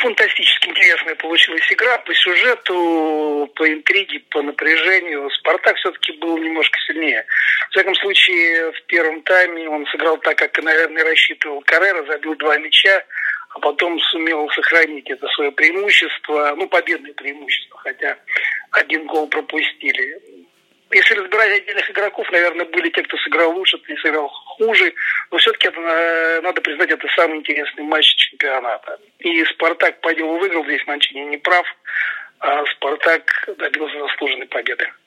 фантастически интересная получилась игра по сюжету, по интриге, по напряжению. «Спартак» все-таки был немножко сильнее. В всяком случае, в первом тайме он сыграл так, как, наверное, рассчитывал Каррера, забил 2 мяча, а потом сумел сохранить это свое преимущество, победное преимущество, хотя 1 гол пропустили. Если разбирать отдельных игроков, наверное, были те, кто сыграл лучше, кто сыграл хуже. Но все-таки надо признать, это самый интересный матч чемпионата. И «Спартак» по делу выиграл, здесь Манчини не прав, а «Спартак» добился заслуженной победы.